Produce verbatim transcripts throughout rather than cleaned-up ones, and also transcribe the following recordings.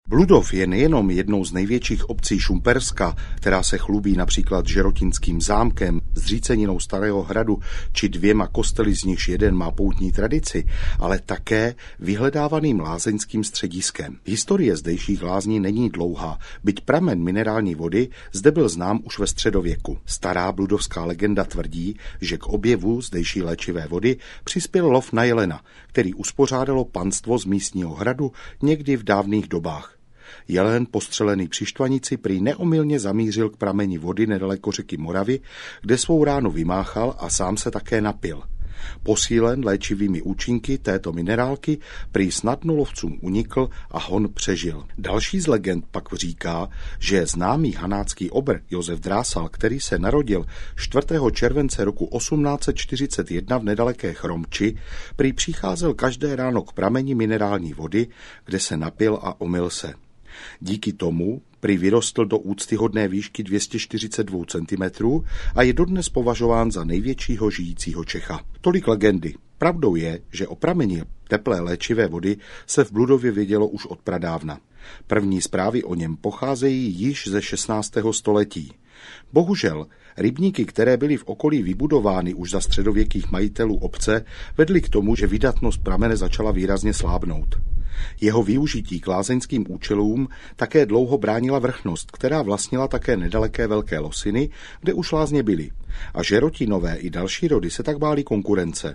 Bludov je nejenom jednou z největších obcí Šumperska, která se chlubí například Žerotinským zámkem, zříceninou Starého hradu či dvěma kostely, z nichž jeden má poutní tradici, ale také vyhledávaným lázeňským střediskem. Historie zdejších lázní není dlouhá, byť pramen minerální vody zde byl znám už ve středověku. Stará bludovská legenda tvrdí, že k objevu zdejší léčivé vody přispěl lov na jelena, který uspořádalo panstvo z místního hradu někdy v dávných dobách. Jelen, postřelený při Štvanici, prý neomylně zamířil k prameni vody nedaleko řeky Moravy, kde svou ránu vymáchal a sám se také napil. Posílen léčivými účinky této minerálky prý snadno lovcům unikl a hon přežil. Další z legend pak říká, že známý hanácký obr Josef Drásal, který se narodil čtvrtého července roku osmnáct set čtyřicet jedna v nedaleké Chromči, prý přicházel každé ráno k prameni minerální vody, kde se napil a omyl se. Díky tomu prý vyrostl do úctyhodné výšky dvě stě čtyřicet dva centimetrů a je dodnes považován za největšího žijícího Čecha. Tolik legendy. Pravdou je, že o prameni teplé léčivé vody se v Bludově vědělo už od pradávna. První zprávy o něm pocházejí již ze šestnáctého století. Bohužel, rybníky, které byly v okolí vybudovány už za středověkých majitelů obce, vedly k tomu, že vydatnost pramene začala výrazně slábnout. Jeho využití k lázeňským účelům také dlouho bránila vrchnost, která vlastnila také nedaleké Velké Losiny, kde už lázně byly, a Žerotinové i další rody se tak báli konkurence.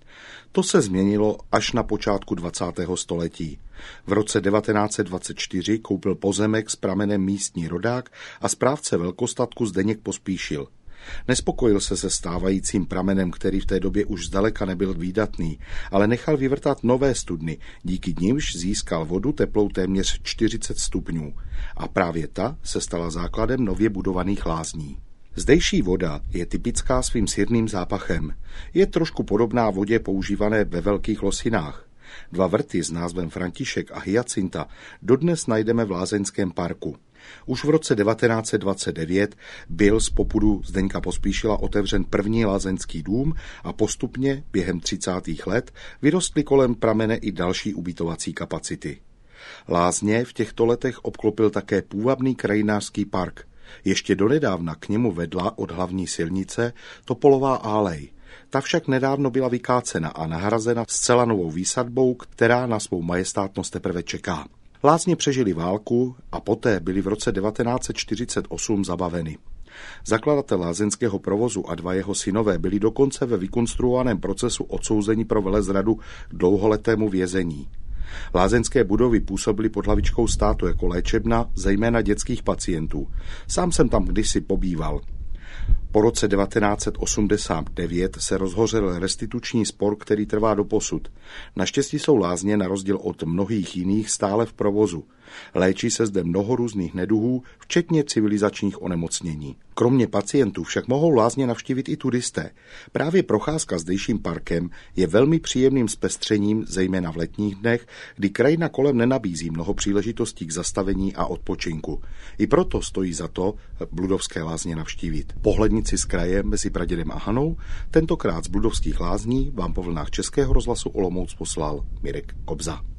To se změnilo až na počátku dvacátého století. V roce devatenáct set dvacet čtyři koupil pozemek s pramenem místní rodák a správce velkostatku Zdeněk Pospíšil. Nespokojil se se stávajícím pramenem, který v té době už zdaleka nebyl výdatný, ale nechal vyvrtat nové studny, díky nimž získal vodu teplou téměř čtyřicet stupňů. A právě ta se stala základem nově budovaných lázní. Zdejší voda je typická svým sirným zápachem. Je trošku podobná vodě používané ve Velkých Losinách. Dva vrty s názvem František a Hyacinta dodnes najdeme v lázeňském parku. Už v roce devatenáct set dvacet devět byl z popudu Zdeňka Pospíšila otevřen první lázeňský dům a postupně během třicátých let vyrostly kolem pramene i další ubytovací kapacity. Lázně v těchto letech obklopil také půvabný krajinářský park. Ještě donedávna k němu vedla od hlavní silnice Topolová álej. Ta však nedávno byla vykácena a nahrazena zcela novou výsadbou, která na svou majestátnost teprve čeká. Lázně přežili válku a poté byly v roce devatenáct set čtyřicet osm zabaveny. Zakladatel lázeňského provozu a dva jeho synové byli dokonce ve vykonstruovaném procesu odsouzeni pro velezradu k dlouholetému vězení. Lázeňské budovy působily pod hlavičkou státu jako léčebna, zejména dětských pacientů. Sám jsem tam kdysi pobýval. Po roce devatenáct set osmdesát devět se rozhořel restituční spor, který trvá doposud. Naštěstí jsou lázně na rozdíl od mnohých jiných stále v provozu. Léčí se zde mnoho různých neduhů, včetně civilizačních onemocnění. Kromě pacientů však mohou lázně navštívit i turisté. Právě procházka zdejším parkem je velmi příjemným zpestřením, zejména v letních dnech, kdy krajina kolem nenabízí mnoho příležitostí k zastavení a odpočinku. I proto stojí za to Bludovské lázně navštívit. Pohlednici z kraje mezi Pradědem a Hanou, tentokrát z Bludovských lázní vám po vlnách Českého rozhlasu Olomouc poslal Mirek Kobza.